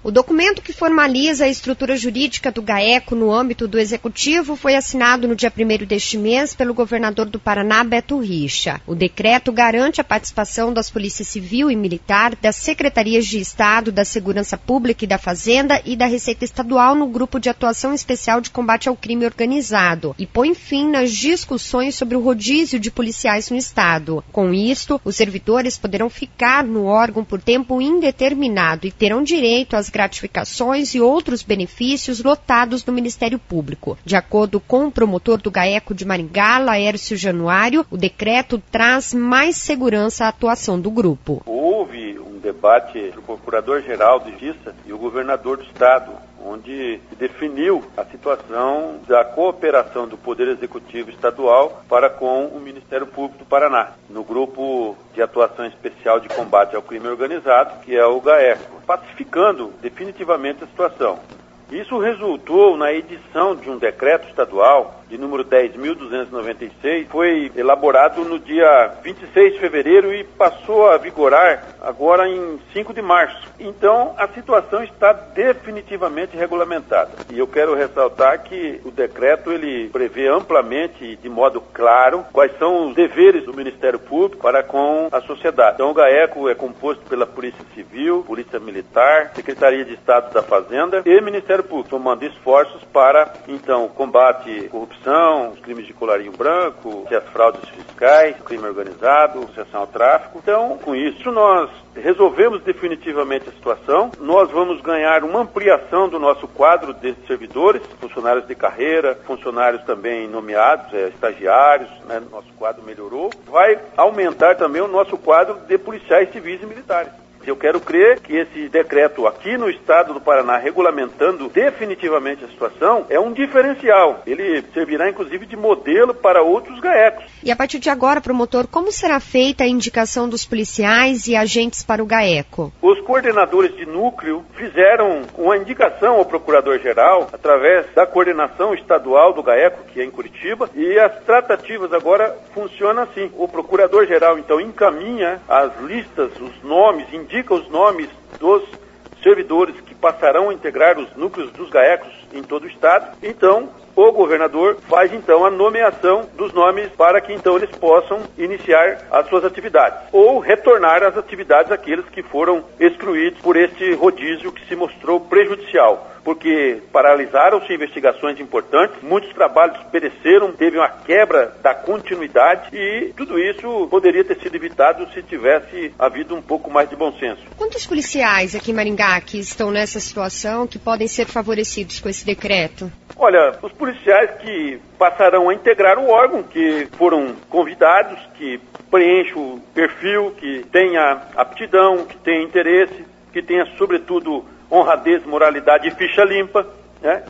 O documento que formaliza a estrutura jurídica do GAECO no âmbito do Executivo foi assinado no dia 1º deste mês pelo governador do Paraná, Beto Richa. O decreto garante a participação das Polícias Civil e Militar, das Secretarias de Estado, da Segurança Pública e da Fazenda e da Receita Estadual no Grupo de Atuação Especial de Combate ao Crime Organizado e põe fim nas discussões sobre o rodízio de policiais no Estado. Com isto, os servidores poderão ficar no órgão por tempo indeterminado e terão direito às gratificações e outros benefícios lotados no Ministério Público. De acordo com o promotor do GAECO de Maringá, Laércio Januário, o decreto traz mais segurança à atuação do grupo. Houve um debate entre o Procurador-Geral de Justiça e o governador do Estado, onde se definiu a situação da cooperação do Poder Executivo Estadual para com o Ministério Público do Paraná, no Grupo de Atuação Especial de Combate ao Crime Organizado, que é o GAECO, pacificando definitivamente a situação. Isso resultou na edição de um decreto estadual de número 10.296, foi elaborado no dia 26 de fevereiro e passou a vigorar agora em 5 de março. Então, a situação está definitivamente regulamentada. E eu quero ressaltar que o decreto ele prevê amplamente e de modo claro quais são os deveres do Ministério Público para com a sociedade. Então, o GAECO é composto pela Polícia Civil, Polícia Militar, Secretaria de Estado da Fazenda e Ministério Público, tomando esforços para, então, combate à corrupção, os crimes de colarinho branco, as fraudes fiscais, o crime organizado, associação ao tráfico. Então, com isso, nós resolvemos definitivamente a situação. Nós vamos ganhar uma ampliação do nosso quadro de servidores, funcionários de carreira, funcionários também nomeados, estagiários, né? Nosso quadro melhorou. Vai aumentar também o nosso quadro de policiais civis e militares. Eu quero crer que esse decreto aqui no estado do Paraná, regulamentando definitivamente a situação, é um diferencial. Ele servirá, inclusive, de modelo para outros GAECOs. E a partir de agora, promotor, como será feita a indicação dos policiais e agentes para o GAECO? Os coordenadores de núcleo fizeram uma indicação ao Procurador-Geral, através da coordenação estadual do GAECO, que é em Curitiba, e as tratativas agora funcionam assim. O Procurador-Geral, então, encaminha as listas, os nomes, indica os nomes dos servidores que passarão a integrar os núcleos dos GAECOs em todo o estado. Então, o governador faz então a nomeação dos nomes para que então eles possam iniciar as suas atividades ou retornar às atividades aqueles que foram excluídos por este rodízio que se mostrou prejudicial, porque paralisaram-se investigações importantes, muitos trabalhos pereceram, teve uma quebra da continuidade e tudo isso poderia ter sido evitado se tivesse havido um pouco mais de bom senso. Quantos policiais aqui em Maringá que estão nessa situação que podem ser favorecidos com esse decreto? Olha, os policiais que passarão a integrar o órgão, que foram convidados, que preenchem o perfil, que tenha aptidão, que tenha interesse, que tenha, sobretudo, honradez, moralidade e ficha limpa, né?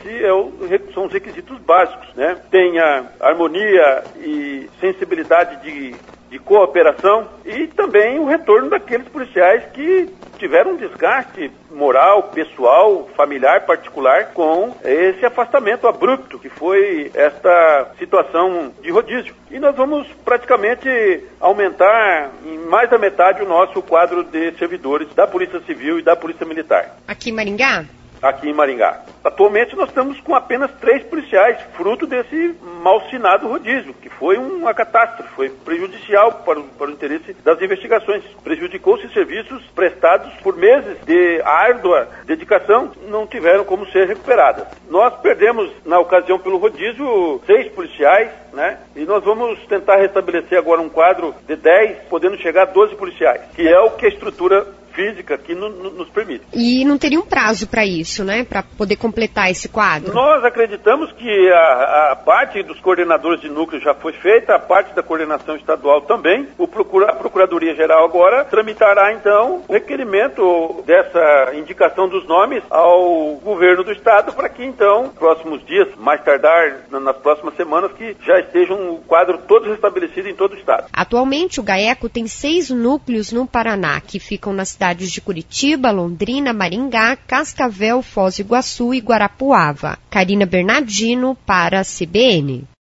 São os requisitos básicos, né? Tenha harmonia e sensibilidade de cooperação e também o retorno daqueles policiais que tiveram um desgaste moral, pessoal, familiar, particular com esse afastamento abrupto que foi esta situação de rodízio. E nós vamos praticamente aumentar em mais da metade o nosso quadro de servidores da Polícia Civil e da Polícia Militar. Aqui em Maringá? Aqui em Maringá. Atualmente nós estamos com apenas 3 policiais, fruto desse malsinado rodízio, que foi uma catástrofe, foi prejudicial para o interesse das investigações. Prejudicou-se serviços prestados por meses de árdua dedicação, não tiveram como ser recuperadas. Nós perdemos, na ocasião pelo rodízio, 6 policiais, né? E nós vamos tentar restabelecer agora um quadro de 10, podendo chegar a 12 policiais, que é o que a estrutura física que nos permite. E não teria um prazo para isso, né? Para poder completar esse quadro? Nós acreditamos que a parte dos coordenadores de núcleo já foi feita, a parte da coordenação estadual também. A Procuradoria-Geral agora tramitará, então, o requerimento dessa indicação dos nomes ao governo do estado para que, então, próximos dias, mais tardar, nas próximas semanas, que já esteja um quadro todo restabelecido em todo o estado. Atualmente, o GAECO tem 6 núcleos no Paraná, que ficam nas cidades de Curitiba, Londrina, Maringá, Cascavel, Foz do Iguaçu e Guarapuava. Karina Bernardino para a CBN.